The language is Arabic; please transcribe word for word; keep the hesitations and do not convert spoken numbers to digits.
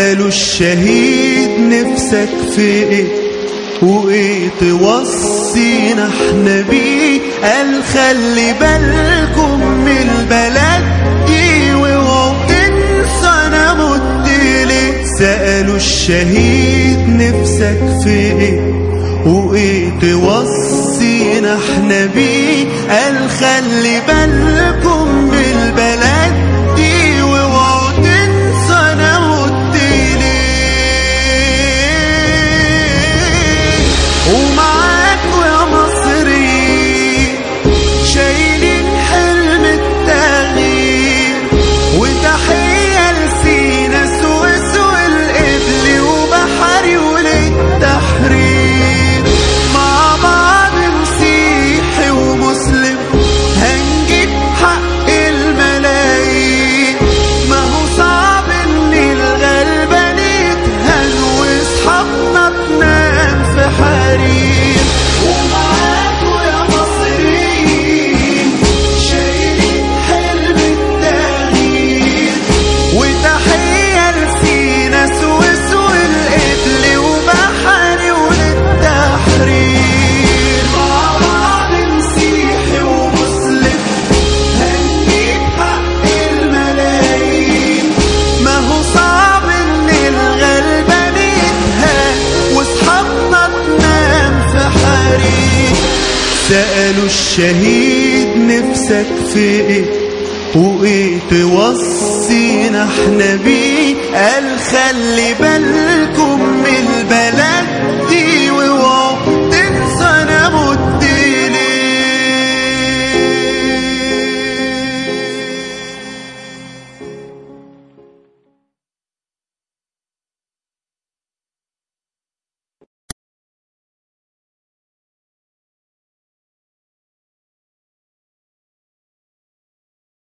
سألوا الشهيد نفسك في ايه وايه توصينا احنا بيه؟ قال خلي بالكم من البلد دي واوعوا تنسوا انا مت ليه. سألوا الشهيد نفسك في ايه وايه توصينا احنا بيه؟ قال خلي بالكم من البلد دي واوعوا تنسوا انا مت ليه. ومعاكوا يا مصريين شايلين حلم التغيير، وتحية لسينا سويس والقبل وبحري وللتحرير. مع بعض مسيحي ومسلم هنجيب حق الملايين. ما هو صعب ان الغلبان يتهان واصحابنا تنام في حرير. ومعاكوا يا مصريين شايلين حلم التغيير، وتحية لسينا سويس والقبل وبحري وللتحرير. مع بعض مسيحي ومسلم هنجيب حق الملايين. ما هو صعب ان الغلبان يتهان واصحابنا تنام في حرير. سألوا الشهيد نفسك في ايه وايه توصينا احنا بيه؟ قال خلي بالكم